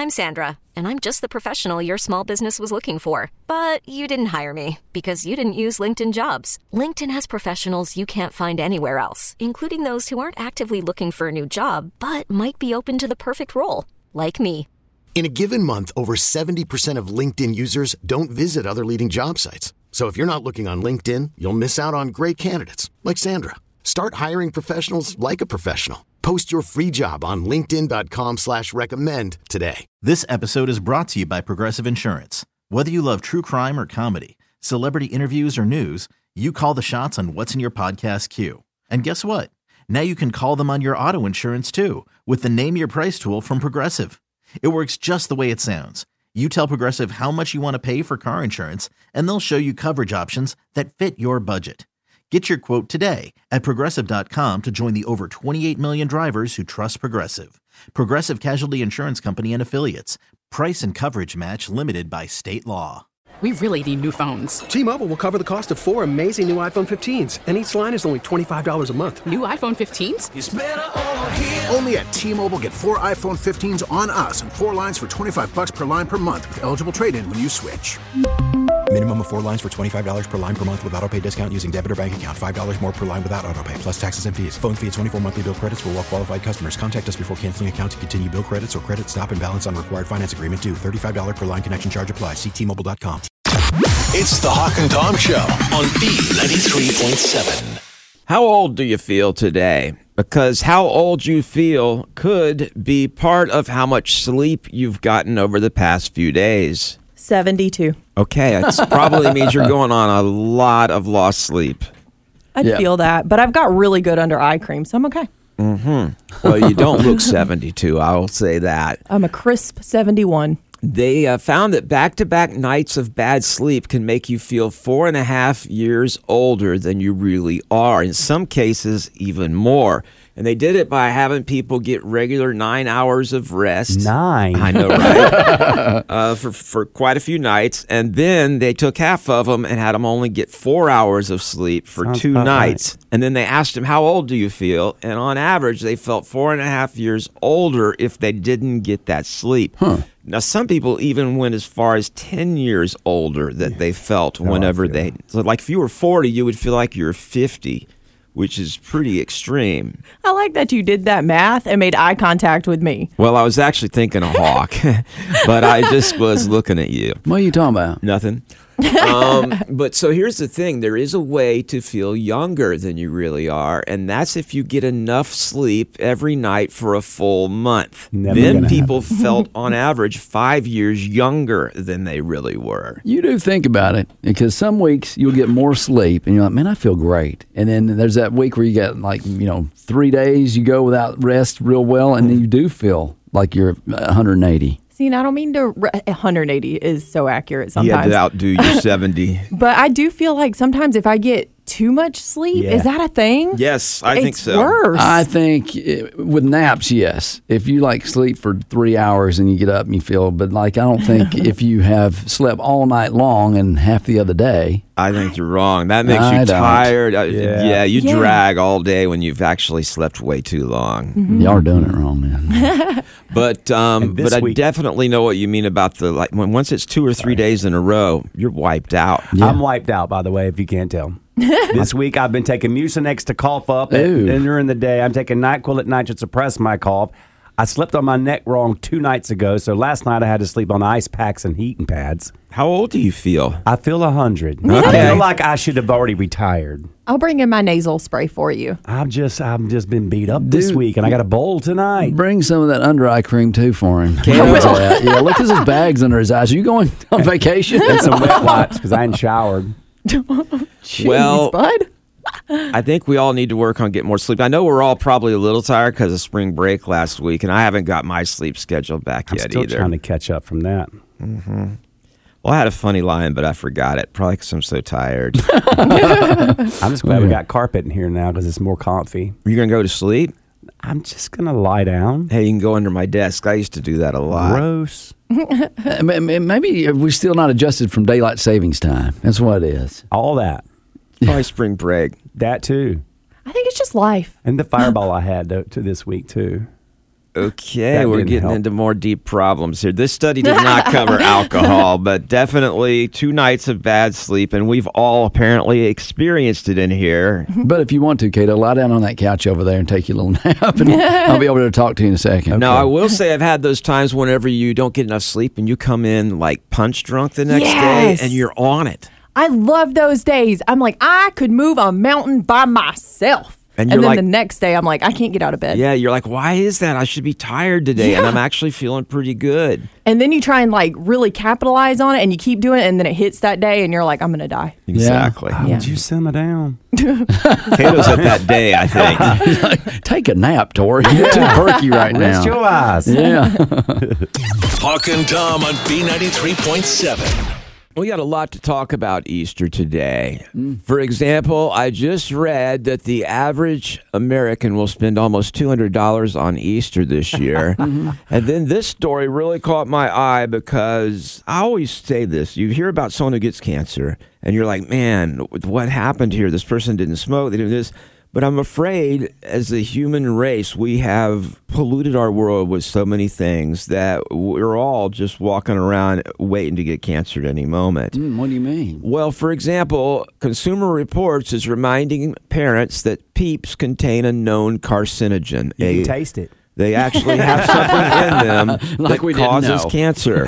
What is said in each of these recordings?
I'm Sandra, and I'm just the professional your small business was looking for. But you didn't hire me because you didn't use LinkedIn Jobs. LinkedIn has professionals you can't find anywhere else, including those who aren't actively looking for a new job, but might be open to the perfect role, like me. In a given month, over 70% of LinkedIn users don't visit other leading job sites. So if you're not looking on LinkedIn, you'll miss out on great candidates like Sandra. Start hiring professionals like a professional. Post your free job on linkedin.com/recommend today. This episode is brought to you by Progressive Insurance. Whether you love true crime or comedy, celebrity interviews or news, you call the shots on what's in your podcast queue. And guess what? Now you can call them on your auto insurance too with the Name Your Price tool from Progressive. It works just the way it sounds. You tell Progressive how much you want to pay for car insurance, and they'll show you coverage options that fit your budget. Get your quote today at Progressive.com to join the over 28 million drivers who trust Progressive. Progressive Casualty Insurance Company and Affiliates. Price and coverage match limited by state law. We really need new phones. T-Mobile will cover the cost of 4 amazing new iPhone 15s, and each line is only $25 a month. New iPhone 15s? It's better over here. Only at T-Mobile, get 4 iPhone 15s on us and 4 lines for $25 per line per month with eligible trade-in when you switch. Minimum of 4 lines for $25 per line per month with autopay discount using debit or bank account. $5 more per line without autopay, plus taxes and fees. Phone fee at 24 monthly bill credits for well-qualified customers. Contact us before canceling account to continue bill credits or credit stop and balance on required finance agreement due. $35 per line connection charge applies. See T-Mobile.com. It's the Hawk and Tom Show on B93.7. How old do you feel today? Because how old you feel could be part of how much sleep you've gotten over the past few days. 72. Okay, it probably means you're going on a lot of lost sleep. I'd feel that, but I've got really good under eye cream, so I'm okay. Mm-hmm. Well, you don't look 72, I will say that. I'm a crisp 71. They found that back-to-back nights of bad sleep can make you feel 4.5 years older than you really are. In some cases, even more. And they did it by having people get regular 9 hours of rest. 9? I know, right? For quite a few nights. And then they took half of them and had them only get 4 hours of sleep for Sounds 2 about nights. Right. And then they asked them, how old do you feel? And on average, they felt 4.5 years older if they didn't get that sleep. Huh. Now, some people even went as far as 10 years older that they felt whenever they... So like if you were 40, you would feel like you're 50. Which is pretty extreme. I like that you did that math and made eye contact with me. Well, I was actually thinking a hawk, but I just was looking at you. What are you talking about? Nothing. But so here's the thing. There is a way to feel younger than you really are, and that's if you get enough sleep every night for a full month. Then people felt, on average, 5 years younger than they really were. You do think about it, because some weeks you'll get more sleep, and you're like, man, I feel great. And then there's that week where you get 3 days you go without rest real well, and then you do feel like you're 180. See, and I don't mean to... 180 is so accurate sometimes. You had to outdo your 70. But I do feel like sometimes if I get too much sleep, is that a thing? Yes, I think so. It's worse. I think with naps, yes. If you sleep for 3 hours and you get up and you feel... But I don't think if you have slept all night long and half the other day... I think you're wrong. That makes you tired. You drag all day when you've actually slept way too long. Mm-hmm. Y'all are doing it wrong, man. But I definitely know what you mean about once it's 2 or 3 days in a row, you're wiped out. Yeah. I'm wiped out, by the way, if you can't tell. This week I've been taking Mucinex to cough up, and during the day I'm taking NyQuil at night to suppress my cough. I slept on my neck wrong 2 nights ago, so last night I had to sleep on ice packs and heating pads. How old do you feel? I feel 100. Okay. I feel like I should have already retired. I'll bring in my nasal spray for you. I've just been beat up this week, and I got a bowl tonight. Bring some of that under eye cream too for him. Yeah, look at his bags under his eyes. Are you going on vacation? And some wet wipes because I ain't showered. Jeez, bud. I think we all need to work on getting more sleep. I know we're all probably a little tired because of spring break last week, and I haven't got my sleep schedule back yet either. I'm still trying to catch up from that. Mm-hmm. Well, I had a funny line, but I forgot it. Probably because I'm so tired. I'm just glad we got carpet in here now because it's more comfy. Are you going to go to sleep? I'm just going to lie down. Hey, you can go under my desk. I used to do that a lot. Gross. Maybe we're still not adjusted from daylight savings time. That's what it is. All that. Probably spring break. That too. I think it's just life. And the fireball I had to this week too. Okay, we're getting into more deep problems here. This study did not cover alcohol, but definitely 2 nights of bad sleep, and we've all apparently experienced it in here. But if you want to, Cato, lie down on that couch over there and take your little nap, and I'll be able to talk to you in a second. Okay. Now, I will say I've had those times whenever you don't get enough sleep and you come in like punch drunk the next day, and you're on it. I love those days. I'm like, I could move a mountain by myself. And then the next day, I'm like, I can't get out of bed. Yeah, you're like, why is that? I should be tired today, and I'm actually feeling pretty good. And then you try and like really capitalize on it, and you keep doing it, and then it hits that day, and you're like, I'm going to die. Exactly. How would you simmer down? Cato's at that day, I think. Like, take a nap, Tori. You're too perky right now. Rest your eyes. Yeah. Hawk and Tom on B93.7. We got a lot to talk about Easter today. For example, I just read that the average American will spend almost $200 on Easter this year. And then this story really caught my eye because I always say this. You hear about someone who gets cancer, and you're like, man, what happened here? This person didn't smoke. They didn't do this. But I'm afraid as a human race, we have polluted our world with so many things that we're all just walking around waiting to get cancer at any moment. What do you mean? Well, for example, Consumer Reports is reminding parents that Peeps contain a known carcinogen. You can taste it. They actually have something in them like that causes cancer.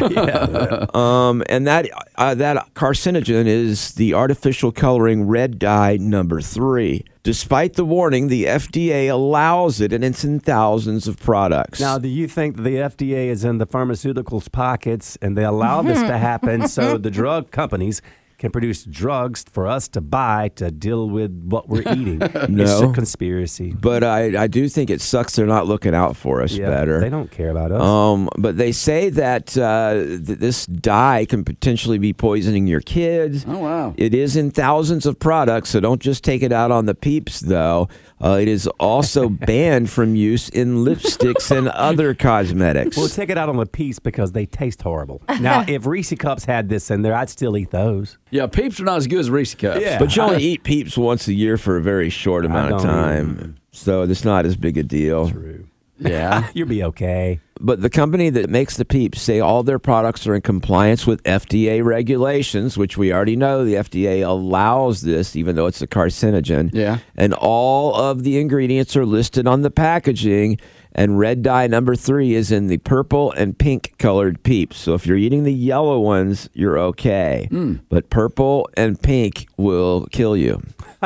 And that carcinogen is the artificial coloring red dye number 3. Despite the warning, the FDA allows it, and it's in thousands of products. Now, do you think the FDA is in the pharmaceuticals pockets and they allow this to happen so the drug companies can produce drugs for us to buy to deal with what we're eating? No. It's a conspiracy. But I do think it sucks they're not looking out for us better. They don't care about us. But they say that this dye can potentially be poisoning your kids. Oh, wow. It is in thousands of products, so don't just take it out on the Peeps, though. It is also banned from use in lipsticks and other cosmetics. We'll take it out on the Peeps because they taste horrible. Now, if Reese Cups had this in there, I'd still eat those. Yeah, Peeps are not as good as Reese Cups. Yeah. But you only eat Peeps once a year for a very short amount of time. So it's not as big a deal. True. Yeah. You'll be okay. But the company that makes the Peeps say all their products are in compliance with FDA regulations, which we already know the FDA allows this, even though it's a carcinogen. Yeah. And all of the ingredients are listed on the packaging. And red dye number 3 is in the purple and pink colored Peeps. So if you're eating the yellow ones, you're okay. But purple and pink will kill you.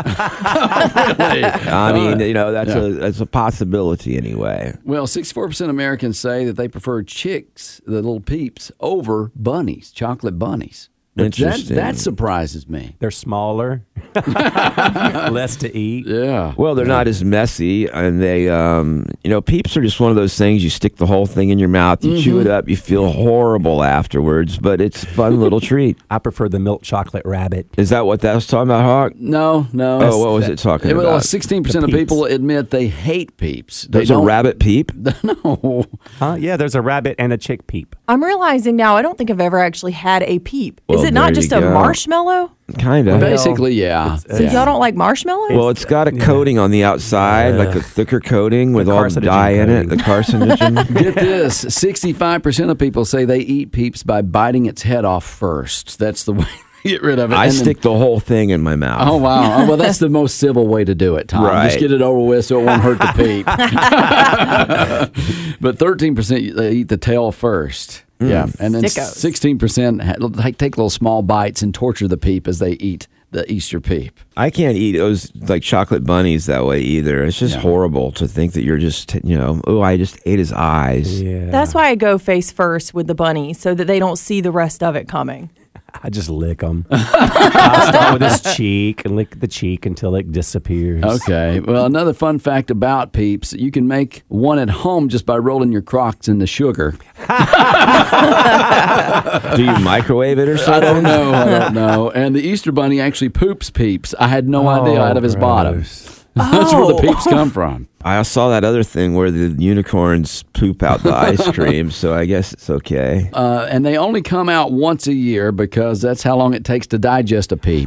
I mean, that's a possibility anyway. Well, 64% of Americans say that they prefer chicks, the little Peeps, over bunnies, chocolate bunnies. Interesting. That surprises me. They're smaller, less to eat. Yeah. Well, they're not as messy, and they, Peeps are just one of those things. You stick the whole thing in your mouth, you chew it up, you feel horrible afterwards, but it's a fun little treat. I prefer the milk chocolate rabbit. Is that what that was talking about, Hawk? No. Oh, what was it talking about? 16% of people admit they hate Peeps. There's a rabbit Peep? No. Yeah, there's a rabbit and a chick Peep. I'm realizing now I don't think I've ever actually had a Peep. Well, Is it not there just you a go. marshmallow? Kind of. Basically, yeah. So y'all don't like marshmallows? Well, it's got a coating on the outside, like a thicker coating with all the dye in it, the carcinogen. Get this, 65% of people say they eat Peeps by biting its head off first. That's the way to get rid of it. I stick the whole thing in my mouth. Oh, wow. Well, that's the most civil way to do it, Tom. Right. Just get it over with so it won't hurt the Peep. But 13% they eat the tail first. Yeah, and then Sickos. 16% take little small bites and torture the Peep as they eat the Easter Peep. I can't eat those like chocolate bunnies that way either. It's just horrible to think that you're just, I just ate his eyes. Yeah. That's why I go face first with the bunny so that they don't see the rest of it coming. I just lick them. I'll start with his cheek and lick the cheek until it disappears. Okay. Well, another fun fact about Peeps, you can make one at home just by rolling your Crocs in the sugar. Do you microwave it or something? I don't know. And the Easter Bunny actually poops Peeps. I had no idea out of his bottom. That's where the peeps come from. I saw that other thing where the unicorns poop out the ice cream, so I guess it's okay. And they only come out once a year because that's how long it takes to digest a peep.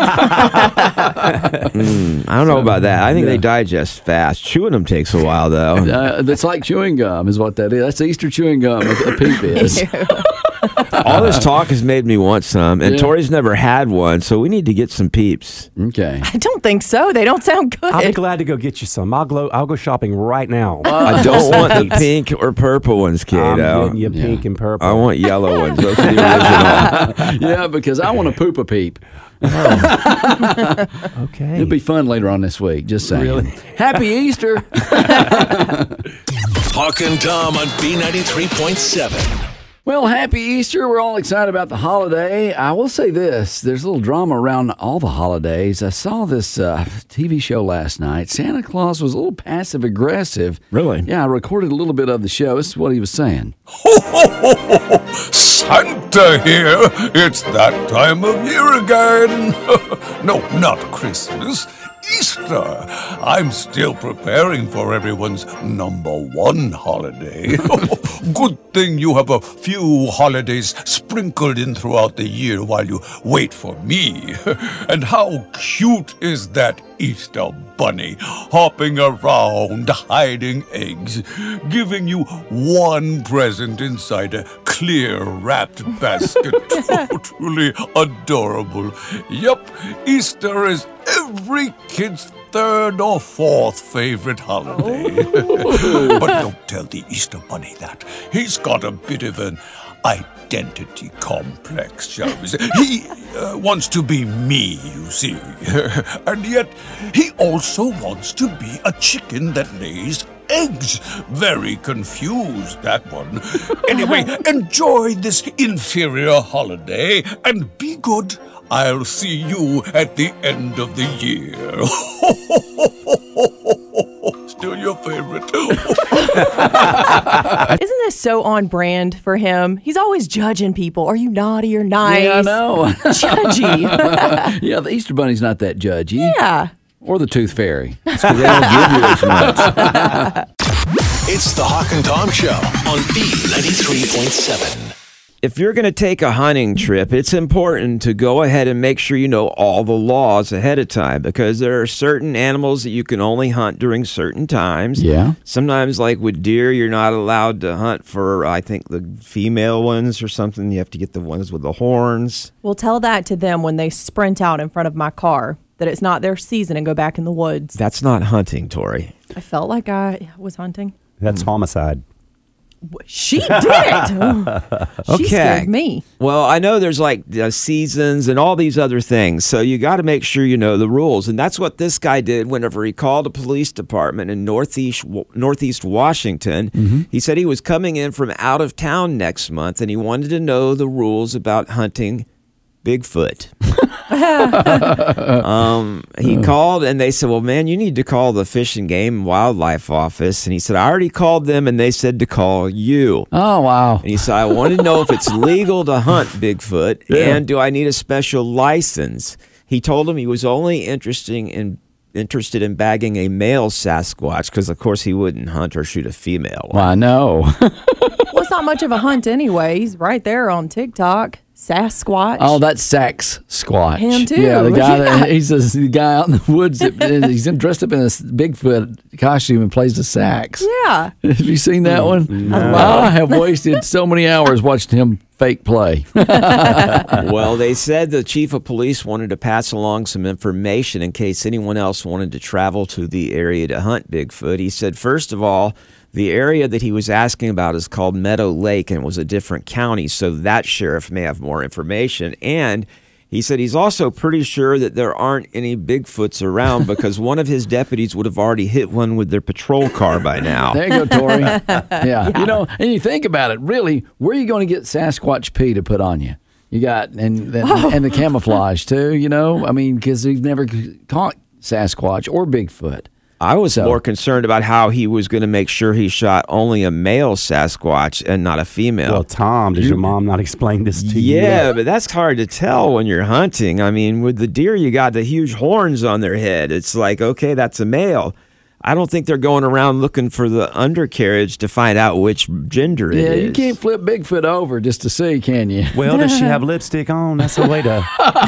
I don't know about that. I think they digest fast. Chewing them takes a while, though. It's like chewing gum is what that is. That's Easter chewing gum, a peep is. All this talk has made me want some, and Tori's never had one, so we need to get some peeps. Okay. I don't think so. They don't sound good. I'll be glad to go get you some. I'll go shopping right now. I don't want the pink or purple ones, Kato. I'm getting you pink and purple. I want yellow ones. Those are the original. Yeah, because I want to poop a peep. Okay. It'll be fun later on this week. Just saying. Really? Happy Easter. Hawk and Tom on B93.7. Well, happy Easter. We're all excited about the holiday. I will say this. There's a little drama around all the holidays. I saw this TV show last night. Santa Claus was a little passive-aggressive. Really? Yeah, I recorded a little bit of the show. This is what he was saying. Ho, ho, ho, ho. Santa here. It's that time of year again. No, not Christmas. Easter. I'm still preparing for everyone's #1 holiday. Good thing you have a few holidays sprinkled in throughout the year while you wait for me. And how cute is that Easter bunny hopping around hiding eggs, giving you one present inside a clear wrapped basket. Truly adorable. Yup, Easter is every kid's 3rd or 4th favorite holiday. But don't tell the Easter Bunny that. He's got a bit of an identity complex, shall we say. He wants to be me, you see. And yet, he also wants to be a chicken that lays eggs. Very confused, that one. Anyway, enjoy this inferior holiday and be good. I'll see you at the end of the year. Still your favorite. Isn't this so on brand for him? He's always judging people. Are you naughty or nice? Yeah, I know. Judgy. Yeah, the Easter Bunny's not that judgy. Yeah. Or the Tooth Fairy. They don't give you as much. It's the Hawk and Tom Show on B93.7. If you're going to take a hunting trip, it's important to go ahead and make sure you know all the laws ahead of time, because there are certain animals that you can only hunt during certain times. Yeah. Sometimes, like with deer, you're not allowed to hunt for, I think, the female ones or something. You have to get the ones with the horns. Well, tell that to them when they sprint out in front of my car, that it's not their season and go back in the woods. That's not hunting, Tori. I felt like I was hunting. That's homicide. She did it. She scared me. Well, I know there's like seasons and all these other things, so you got to make sure you know the rules. And that's what this guy did whenever he called a police department in Northeast Washington. Mm-hmm. He said he was coming in from out of town next month, and he wanted to know the rules about hunting Bigfoot. He called and they said, well, man, you need to call the Fish and Game and Wildlife office. And he said, I already called them and they said to call you. Oh, wow. And he said, I want to know if it's legal to hunt Bigfoot and do I need a special license? He told him he was only interested in bagging a male Sasquatch because, of course, he wouldn't hunt or shoot a female one. Well, I know. Well, it's not much of a hunt anyway. He's right there on TikTok. Sasquatch. Oh, that's Sax Squatch. Him too. Yeah, the guy. He's the guy out in the woods. He's dressed up in a Bigfoot costume and plays the sax. Yeah. Have you seen that one? No. I have wasted so many hours watching him fake play. Well, they said the chief of police wanted to pass along some information in case anyone else wanted to travel to the area to hunt Bigfoot. He said, first of all, the area that he was asking about is called Meadow Lake and was a different county, so that sheriff may have more information. And he said he's also pretty sure that there aren't any Bigfoots around because one of his deputies would have already hit one with their patrol car by now. There you go, Tori. Yeah. You know, and you think about it, really, where are you going to get Sasquatch pee to put on you? You got, and the camouflage, too, you know? I mean, because we've never caught Sasquatch or Bigfoot. I was more concerned about how he was going to make sure he shot only a male Sasquatch and not a female. Well, Tom, did your mom not explain this to you? Yeah, but that's hard to tell when you're hunting. I mean, with the deer, you got the huge horns on their head. It's like, okay, that's a male. I don't think they're going around looking for the undercarriage to find out which gender it is. Yeah, you can't flip Bigfoot over just to see, can you? Well, does she have lipstick on? That's a way to...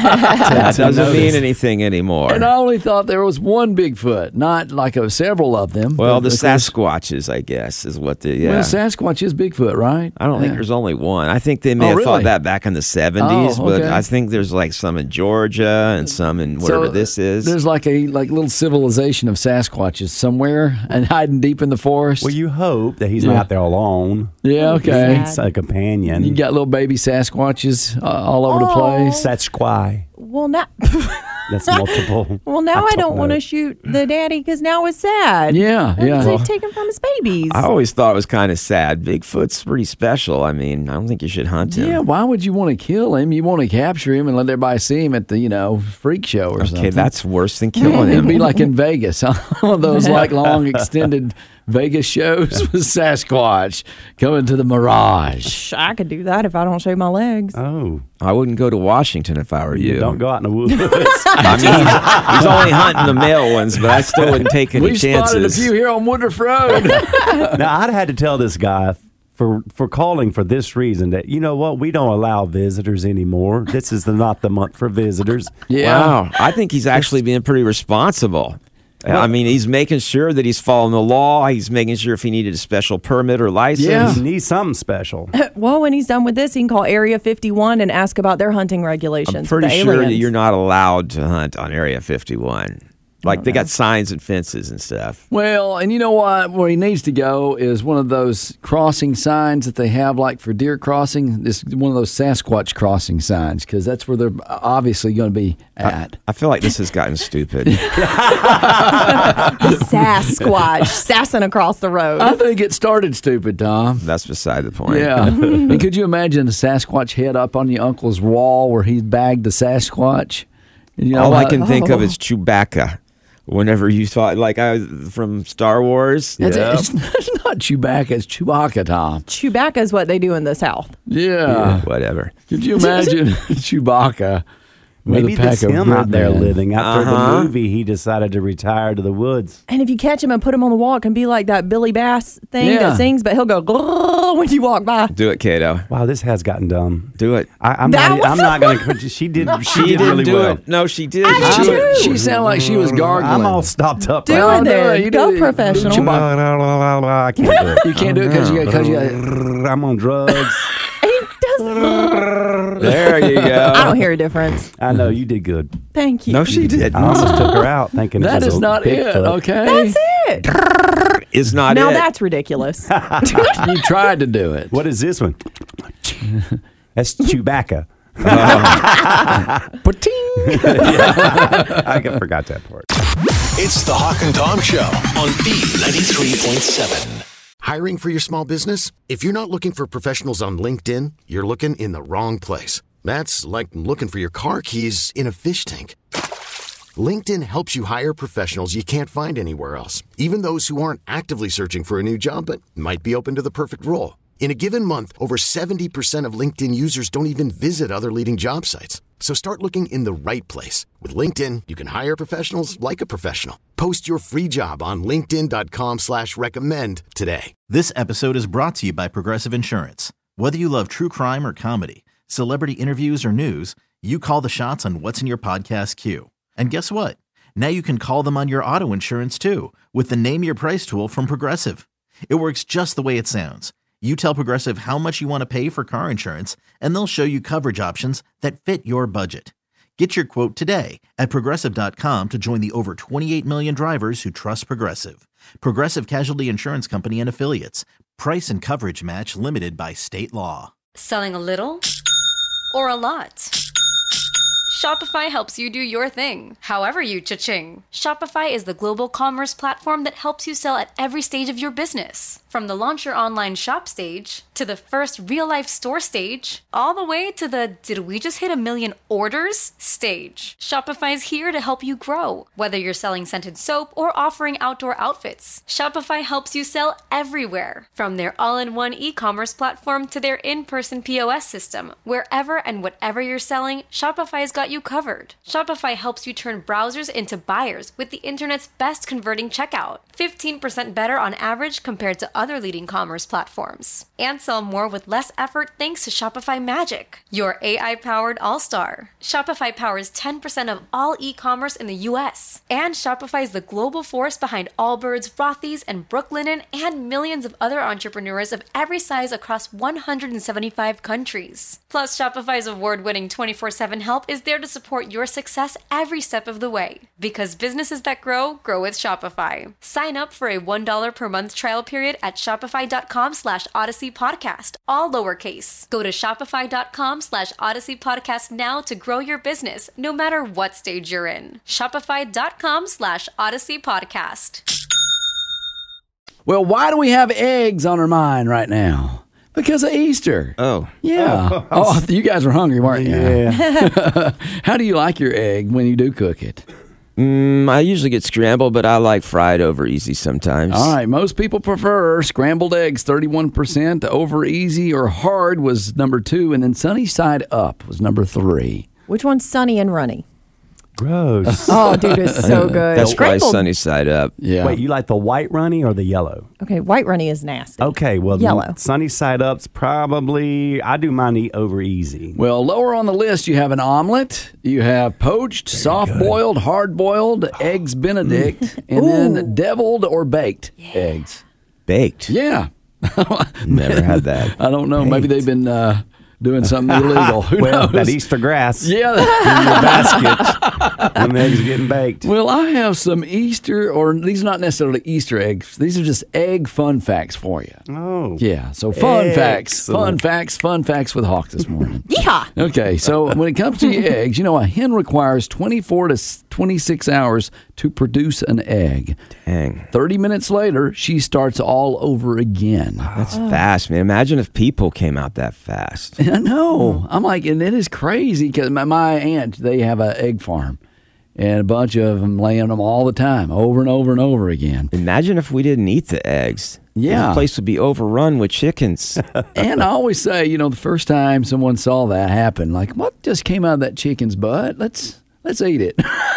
That doesn't mean anything anymore. And I only thought there was one Bigfoot, not like several of them. Well, the Sasquatches, I guess, is what the... Well, Sasquatch is Bigfoot, right? I don't think there's only one. I think they may have thought that back in the 70s, but I think there's like some in Georgia and some in wherever this is. There's like a little civilization of Sasquatches somewhere and hiding deep in the forest. Well, you hope that he's not out there alone. Yeah, okay. He needs a companion. You got little baby Sasquatches all over the place. Sasquatch. Well, now... That's multiple. Well, now I don't want to shoot the daddy because now it's sad. Yeah. It's taken from his babies. I always thought it was kind of sad. Bigfoot's pretty special. I mean, I don't think you should hunt him. Yeah, why would you want to kill him? You want to capture him and let everybody see him at the, freak show or something. Okay, that's worse than killing him. It'd be like in Vegas. One of those long extended Vegas shows with Sasquatch coming to the Mirage. I could do that if I don't shave my legs. Oh. I wouldn't go to Washington if I were you. Don't go out in the woods. I mean, he's only hunting the male ones, but I still wouldn't take any chances. We spotted a few here on Woodruff Road. Now, I'd had to tell this guy for calling for this reason that, you know what, we don't allow visitors anymore. This is not the month for visitors. Yeah. Wow. I think he's actually being pretty responsible. Well, I mean, he's making sure that he's following the law. He's making sure if he needed a special permit or license. Yeah, he needs something special. Well, when he's done with this, he can call Area 51 and ask about their hunting regulations. I'm pretty sure that you're not allowed to hunt on Area 51. Like, they got signs and fences and stuff. Well, and you know what? Where he needs to go is one of those crossing signs that they have, like for deer crossing. This one of those Sasquatch crossing signs, because that's where they're obviously going to be at. I feel like this has gotten stupid. Sasquatch sassing across the road. I think it started stupid, Tom. That's beside the point. Yeah. And could you imagine the Sasquatch head up on your uncle's wall where he bagged the Sasquatch? You know, all I can think of is Chewbacca. Whenever you thought, from Star Wars. It's not Chewbacca, it's Chewbacca, Tom. Chewbacca is what they do in the South. Yeah. Whatever. Could you imagine Chewbacca? Maybe that's him out there living. After the movie, he decided to retire to the woods. And if you catch him and put him on the wall, it can be like that Billy Bass thing that sings, but he'll go when you walk by. Do it, Cato. Wow, this has gotten dumb. Do it. I'm not going to. She did. She did really do well. It. No, she did. She sounded like she was gargling. I'm all stopped up. Do it there. You go professional. I can't do it. You can't do it because you. I'm on drugs. There you go. I don't hear a difference. I know, you did good. Thank you. No, she did. I almost took her out thinking that it was is not it. Okay, that's it. Is not now it. That's ridiculous. You tried to do it. What is this one? That's Chewbacca. I forgot that part. It's the Hawk and Tom Show on B93.7. Hiring for your small business? If you're not looking for professionals on LinkedIn, you're looking in the wrong place. That's like looking for your car keys in a fish tank. LinkedIn helps you hire professionals you can't find anywhere else, even those who aren't actively searching for a new job but might be open to the perfect role. In a given month, over 70% of LinkedIn users don't even visit other leading job sites. So start looking in the right place. With LinkedIn, you can hire professionals like a professional. Post your free job on linkedin.com/recommend today. This episode is brought to you by Progressive Insurance. Whether you love true crime or comedy, celebrity interviews or news, you call the shots on what's in your podcast queue. And guess what? Now you can call them on your auto insurance too with the Name Your Price tool from Progressive. It works just the way it sounds. You tell Progressive how much you want to pay for car insurance, and they'll show you coverage options that fit your budget. Get your quote today at Progressive.com to join the over 28 million drivers who trust Progressive. Progressive Casualty Insurance Company and Affiliates. Price and coverage match limited by state law. Selling a little or a lot? Shopify helps you do your thing, however you cha-ching. Shopify is the global commerce platform that helps you sell at every stage of your business. From the launch your online shop stage to to the first real-life store stage, all the way to the did we just hit 1 million orders stage. Shopify's here to help you grow. Whether you're selling scented soap or offering outdoor outfits, Shopify helps you sell everywhere. From their all-in-one e-commerce platform to their in-person POS system, wherever and whatever you're selling, Shopify's got you covered. Shopify helps you turn browsers into buyers with the internet's best converting checkout, 15% better on average compared to other leading commerce platforms. And sell more with less effort thanks to Shopify Magic, your AI-powered all-star. Shopify powers 10% of all e-commerce in the U.S. And Shopify is the global force behind Allbirds, Rothy's, and Brooklinen, and millions of other entrepreneurs of every size across 175 countries. Plus, Shopify's award-winning 24/7 help is there to support your success every step of the way. Because businesses that grow with Shopify. Sign up for a $1 per month trial period at shopify.com/Odyssey Podcast, all lowercase. Go to shopify.com/Odyssey Podcast now to grow your business, no matter what stage you're in. Shopify.com/Odyssey Podcast. Well, why do we have eggs on our mind right now? Because of Easter. Oh. Yeah. Oh, you guys were hungry, weren't you? Yeah. How do you like your egg when you do cook it? I usually get scrambled, but I like fried over easy sometimes. All right. Most people prefer scrambled eggs, 31%. Over easy or hard was number 2. And then sunny side up was number 3. Which one's sunny and runny? Gross. Oh, dude, it's so good. That's why sunny side up. Yeah. Wait, you like the white runny or the yellow? Okay, white runny is nasty. Okay, well, yellow. Sunny side up's probably, I do mine over easy. Well, lower on the list, you have an omelet, you have poached, soft-boiled, hard-boiled, eggs Benedict, and then deviled or baked eggs. Baked? Yeah. Never had that. I don't know. Baked. Maybe they've been doing something illegal. Who knows? That Easter grass. Yeah. In the basket. When the eggs are getting baked. Well, I have some Easter, or these are not necessarily Easter eggs. These are just egg fun facts for you. Oh. Yeah. So fun facts with Hawk this morning. Yeehaw. Okay. So when it comes to your eggs, you know, a hen requires 24 to 26 hours to produce an egg. Dang. 30 minutes later, she starts all over again. That's fast, man. Imagine if people came out that fast. I know. I'm like, and it is crazy because my aunt, they have an egg farm. And a bunch of them laying them all the time, over and over and over again. Imagine if we didn't eat the eggs. Yeah. The place would be overrun with chickens. And I always say, you know, the first time someone saw that happen, like, what just came out of that chicken's butt? Let's eat it.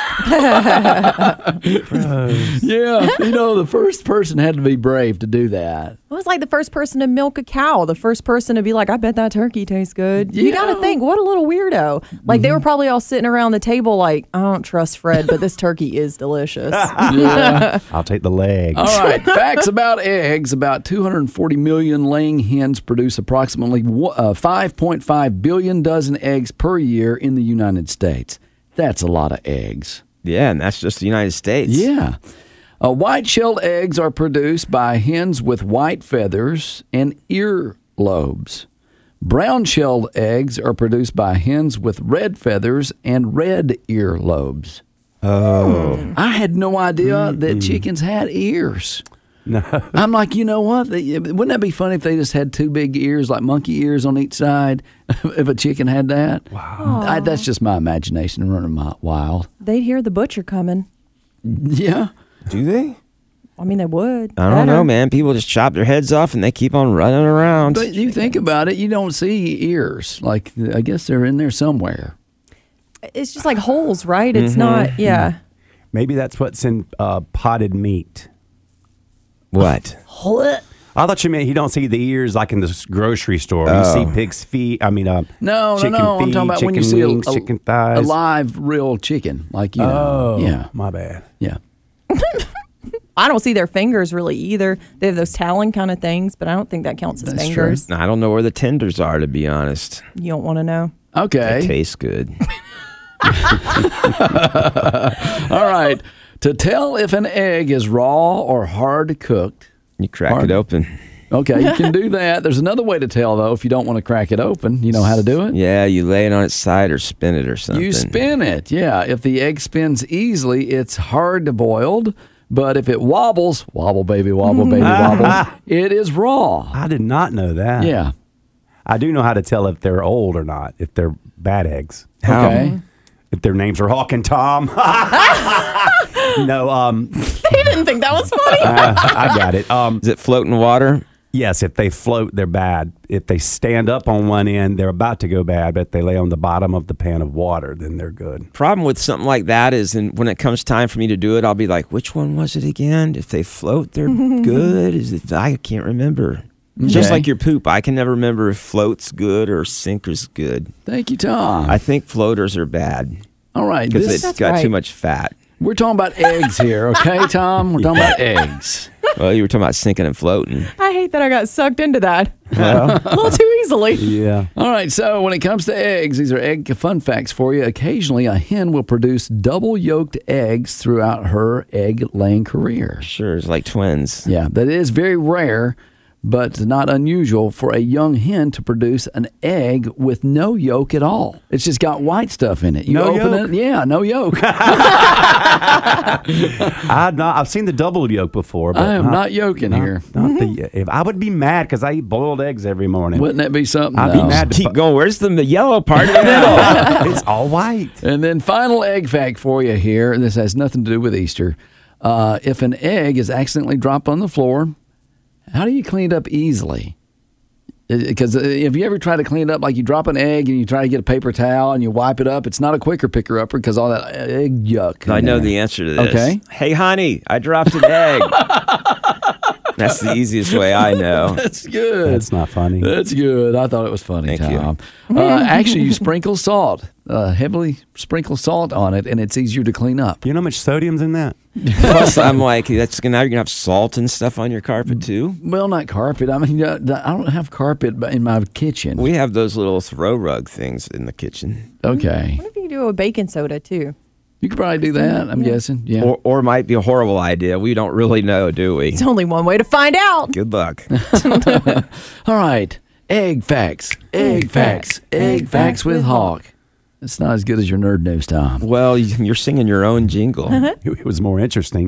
Yeah, you know, the first person had to be brave to do that. It was like the first person to milk a cow, the first person to be like, I bet that turkey tastes good. You got to think, what a little weirdo. Like, they were probably all sitting around the table like, I don't trust Fred, but this turkey is delicious. Yeah. I'll take the legs. All right, facts about eggs. About 240 million laying hens produce approximately 5.5 billion dozen eggs per year in the United States. That's a lot of eggs. Yeah, and that's just the United States. Yeah. White-shelled eggs are produced by hens with white feathers and ear lobes. Brown-shelled eggs are produced by hens with red feathers and red ear lobes. Oh. I had no idea that chickens had ears. No. I'm like, you know what? Wouldn't that be funny if they just had 2 big ears, like monkey ears on each side, if a chicken had that? Wow. That's just my imagination running wild. They'd hear the butcher coming. Yeah. Do they? I mean, they would. I don't know, man. People just chop their heads off and they keep on running around. But you think about it, you don't see ears. Like, I guess they're in there somewhere. It's just like holes, right? It's not, yeah. Maybe that's what's in potted meat. What? I thought you meant you don't see the ears like in the grocery store. You see pig's feet. I mean, no. Feet, I'm talking about when you see wings, chicken thighs, a live, real chicken. Like, you know. Yeah. My bad. Yeah. I don't see their fingers really either. They have those talon kind of things, but I don't think that counts as fingers. True. I don't know where the tenders are, to be honest. You don't want to know. Okay. They taste good. All right. To tell if an egg is raw or hard cooked, you crack it open. Okay, you can do that. There's another way to tell, though, if you don't want to crack it open. You know how to do it? Yeah, you lay it on its side or spin it or something. You spin it, yeah. If the egg spins easily, it's hard-boiled. But if it wobbles, wobble baby, wobble, it is raw. I did not know that. Yeah. I do know how to tell if they're old or not, if they're bad eggs. Okay. If their names are Hawk and Tom. No, He didn't think that was funny. I got it. Is it floating water? Yes, if they float, they're bad. If they stand up on one end, they're about to go bad, but if they lay on the bottom of the pan of water, then they're good. Problem with something like that is when it comes time for me to do it, I'll be like, which one was it again? If they float, they're good. I can't remember. Okay. Just like your poop. I can never remember if float's good or sinker's good. Thank you, Tom. I think floaters are bad. All right. Because it's got too much fat. We're talking about eggs here, okay, Tom? We're talking about eggs. Well, you were talking about sinking and floating. I hate that I got sucked into that a little too easily. Yeah. All right, so when it comes to eggs, these are egg fun facts for you. Occasionally, a hen will produce double-yolked eggs throughout her egg-laying career. Sure, it's like twins. Yeah, that is very rare, but not unusual for a young hen to produce an egg with no yolk at all. It's just got white stuff in it. You open it, no yolk. I've seen the double yolk before. But I am not yolking here. If I would be mad because I eat boiled eggs every morning. Wouldn't that be something? I'd be mad. Keep going. Where's the yellow part in the middle? It's all white. And then final egg fact for you here. This has nothing to do with Easter. If an egg is accidentally dropped on the floor, how do you clean it up easily? Because if you ever try to clean it up, like you drop an egg and you try to get a paper towel and you wipe it up, it's not a quicker picker-upper because all that egg yuck. I know the answer to this. Okay. Hey, honey, I dropped an egg. That's the easiest way I know. That's good. That's not funny. That's good. I thought it was funny, Thank Tom. Actually, you sprinkle salt, heavily sprinkle salt on it, and it's easier to clean up. You know how much sodium's in that? Plus, I'm like, now you're going to have salt and stuff on your carpet, too? Well, not carpet. I mean, I don't have carpet in my kitchen. We have those little throw rug things in the kitchen. Okay. What if you do a baking soda, too? You could probably do that, I'm guessing. Yeah. Or it might be a horrible idea. We don't really know, do we? It's only one way to find out. Good luck. All right. Egg facts. Egg facts. Egg facts with Hawk. It's not as good as your nerd news, Tom. Well, you're singing your own jingle. It was more interesting.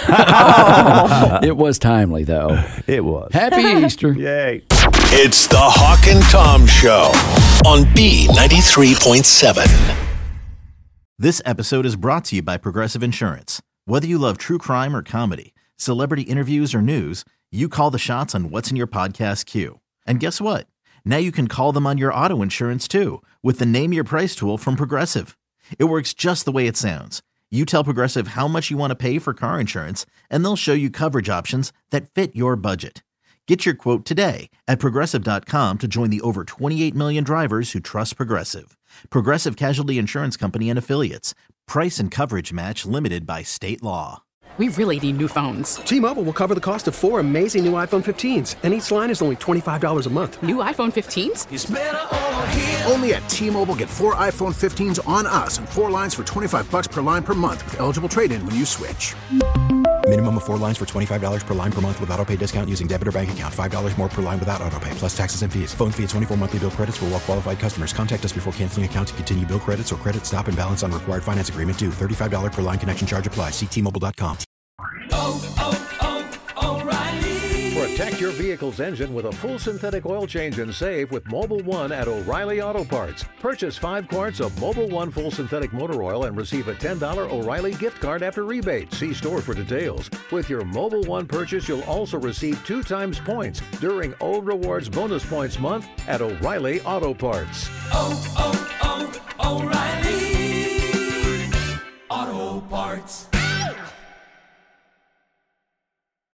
It was timely, though. It was. Happy Easter. Yay. It's the Hawk and Tom Show on B93.7. This episode is brought to you by Progressive Insurance. Whether you love true crime or comedy, celebrity interviews or news, you call the shots on what's in your podcast queue. And guess what? Now you can call them on your auto insurance too with the Name Your Price tool from Progressive. It works just the way it sounds. You tell Progressive how much you want to pay for car insurance, and they'll show you coverage options that fit your budget. Get your quote today at Progressive.com to join the over 28 million drivers who trust Progressive. Progressive Casualty Insurance Company and Affiliates. Price and coverage match limited by state law. We really need new phones. T-Mobile will cover the cost of 4 amazing new iPhone 15s, and each line is only $25 a month. New iPhone 15s? It's better over here. Only at T-Mobile, get 4 iPhone 15s on us and 4 lines for $25 per line per month with eligible trade-in when you switch. Minimum of 4 lines for $25 per line per month with autopay discount using debit or bank account. $5 more per line without autopay, plus taxes and fees. Phone fee at 24 monthly bill credits for well-qualified customers. Contact us before canceling account to continue bill credits or credit stop and balance on required finance agreement due. $35 per line connection charge applies. See T-Mobile.com. O'Reilly. Protect your vehicle's engine with a full synthetic oil change and save with Mobil 1 at O'Reilly Auto Parts. Purchase 5 quarts of Mobil 1 full synthetic motor oil and receive a $10 O'Reilly gift card after rebate. See store for details. With your Mobil 1 purchase, you'll also receive 2 times points during O Rewards Bonus Points Month at O'Reilly Auto Parts. O'Reilly Auto Parts.